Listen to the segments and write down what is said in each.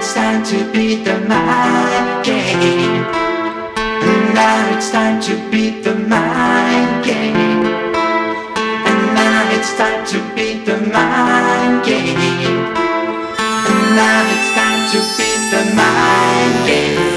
it's time to beat the mind game. And now it's time to beat the mind game. And now it's time to beat the mind game. And now it's time to beat the mind game.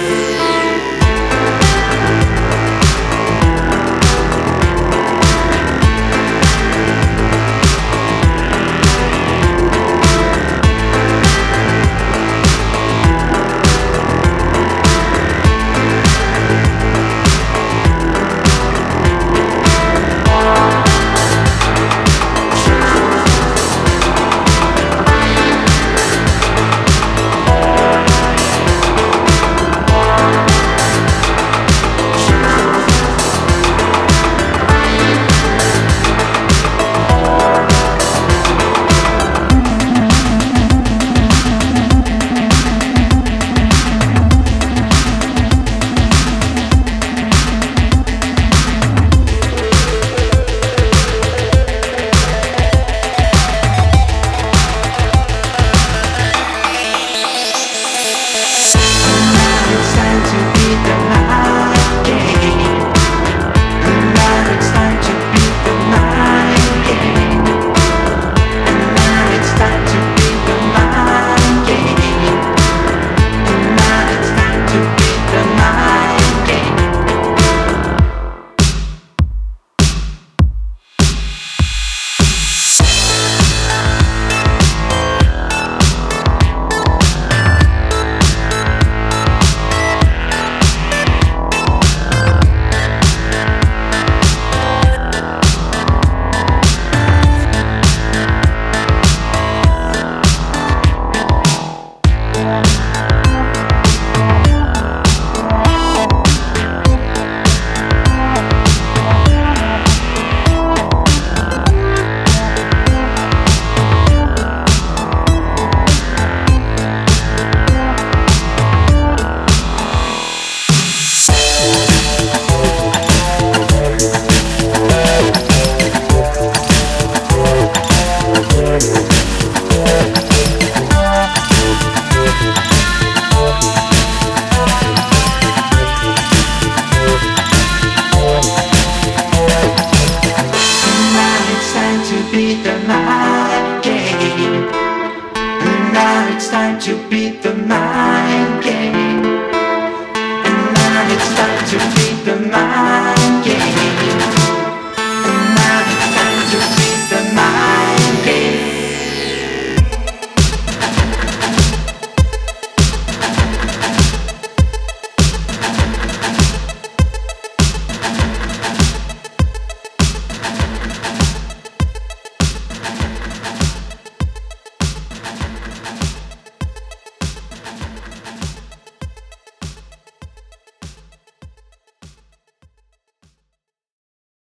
It's time to beat the mind game. And now it's time